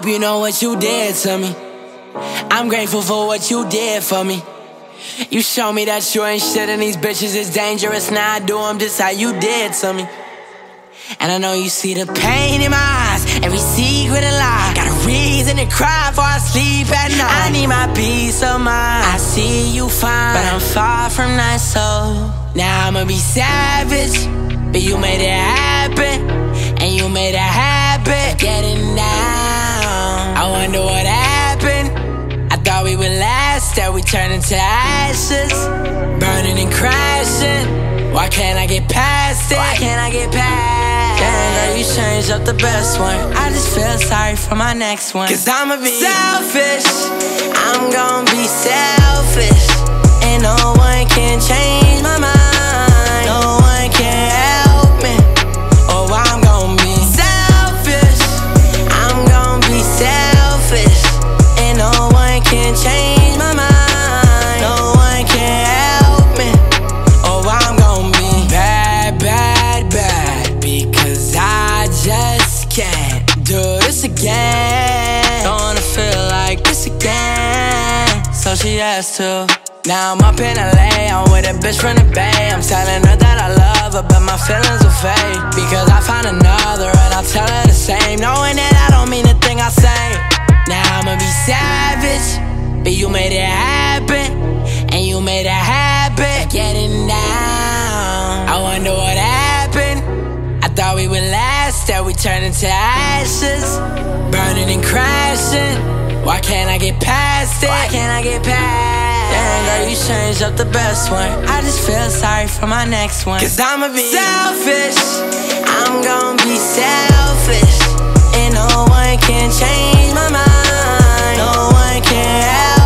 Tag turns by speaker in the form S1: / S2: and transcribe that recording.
S1: you know what you did to me. I'm grateful for what you did for me. You show me that you ain't shit and these bitches is dangerous. Now I do them just how you did to me. And I know you see the pain in my eyes, every secret and lie. Got a reason to cry before I sleep at night. I need my peace of mind. I see you fine, but I'm far from that, so now I'ma be savage. But you made it happen, and you made a habit getting down. I wonder what happened. I thought we would last, that we turned into ashes, burning and crashing. Why can't I get past it? Why can't I get past it? Damn, girl, you changed up the best one. I just feel sorry for my next one. Cause I'ma be selfish, I'm gon' be selfish, and no one can change my mind. No one can help me, oh, I'm gon' be selfish. I'm gon' be selfish, and no one can change my mind. No one can help me, oh, I'm gon' be bad, bad, bad, because I just can't do this again. Don't wanna feel like this again, so she asked to. Now I'm up in LA, I'm with a bitch from the Bay. I'm telling her that I love her, but my feelings are fake, because I found another and I'll tell her the same, knowing that I don't mean a thing I say. Now I'ma be savage, but you made it happen, and you made a habit getting down. I wonder what happened. I thought we would last, that we turned into ashes, burning and crashing. Why can't I get past it? Why can't I get past it? Damn, girl, you changed up the best one. I just feel sorry for my next one. Cause I'ma be selfish, I'm gon' be selfish, and no one can change my mind. No one can help